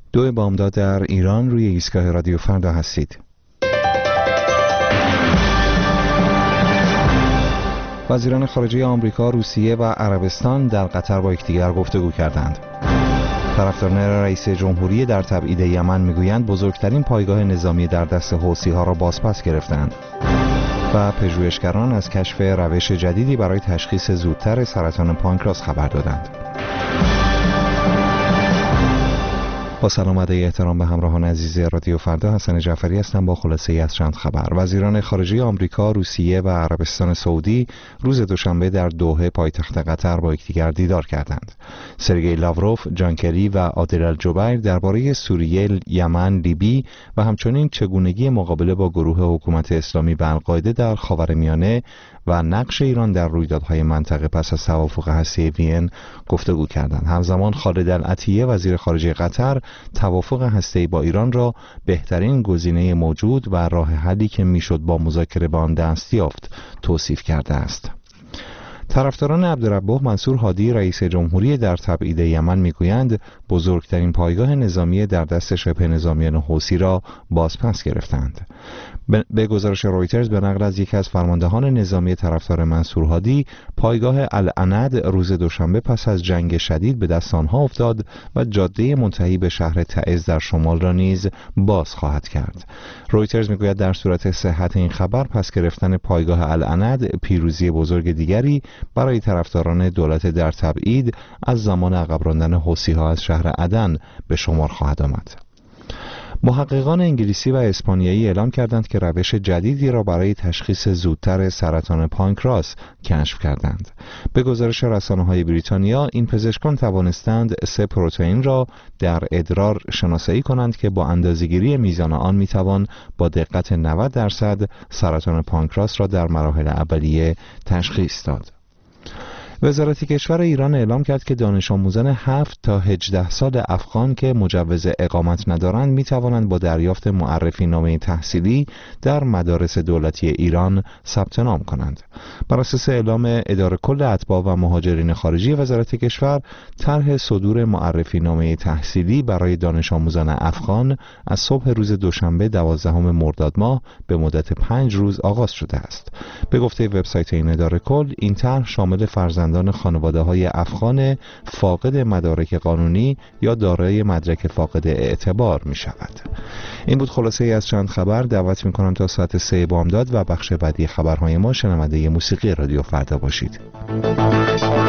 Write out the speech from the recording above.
2 بامداد در ایران روی ایستگاه رادیو فردا هستید. وزیران خارجه آمریکا، روسیه و عربستان در قطر با یکدیگر گفتگو کردند. طرفداران رئیس جمهوری در تبعید یمن میگویند بزرگترین پایگاه نظامی در دست حوثی‌ها را بازپس گرفتند. و پژوهشگران از کشف روش جدیدی برای تشخیص زودتر سرطان پانکراس خبر دادند. با سلام و احترام به همراهان عزیز رادیو فردا، حسن جعفری هستم با خلاصه از چند خبر. وزیران خارجه آمریکا، روسیه و عربستان سعودی روز دوشنبه در دوحه پایتخت قطر با یکدیگر دیدار کردند. سرگئی لاوروف، جان کری و عادل الجبیر درباره سوریه، یمن، لیبی و همچنین چگونگی مقابله با گروه حکومت اسلامی و القاعده در خاورمیانه و نقش ایران در رویدادهای منطقه پس از توافق هسته‌ای وین گفتگو کردند. همزمان خالد العطیه وزیر خارجه قطر توافق هسته‌ای با ایران را بهترین گزینه موجود و راه حلی که میشد با مذاکره به آن دست یافت توصیف کرده است. طرفداران عبدالربه منصور هادی رئیس جمهوری در تبعید یمن میگویند بزرگترین پایگاه نظامی در دست شبه نظامیان حوثی را بازپس گرفتند. به گزارش رویترز به نقل از یکی از فرماندهان نظامی طرفدار منصور هادی، پایگاه العنب روز دوشنبه پس از جنگ شدید به دست آنها افتاد و جاده منتهی به شهر تعز در شمال را نیز باز خواهد کرد. رویترز میگوید در صورت صحت این خبر، پس گرفتن پایگاه العنب پیروزی بزرگ دیگری برای طرفداران دولت در تبعید از زمان عقب راندن حوثی‌ها از شهر عدن به شمار خواهد آمد. محققان انگلیسی و اسپانیایی اعلام کردند که روش جدیدی را برای تشخیص زودتر سرطان پانکراس کشف کردند. به گزارش رسانه‌های بریتانیا، این پزشکان توانستند 3 پروتئین را در ادرار شناسایی کنند که با اندازه‌گیری میزان آن میتوان با دقت 90% سرطان پانکراس را در مراحل اولیه تشخیص داد. وزارت کشور ایران اعلام کرد که دانش آموزان 7 تا 18 سال افغان که مجوز اقامت ندارند می توانند با دریافت معرفی نامه تحصیلی در مدارس دولتی ایران ثبت نام کنند. بر اساس اعلام اداره کل اتباع و مهاجرین خارجی وزارت کشور، طرح صدور معرفی نامه تحصیلی برای دانش آموزان افغان از صبح روز دوشنبه 12 مرداد ماه به مدت 5 روز آغاز شده است. به گفته وبسایت این اداره کل، این طرح شامل فرزندان خانواده‌های افغان فاقد مدارک قانونی یا دارای مدرک فاقد اعتبار می شود. این بود خلاصه ای از چند خبر. دعوت می کنم تا ساعت 3 بامداد و بخش بعدی خبرهای ما شنونده موسیقی رادیو فردا باشید.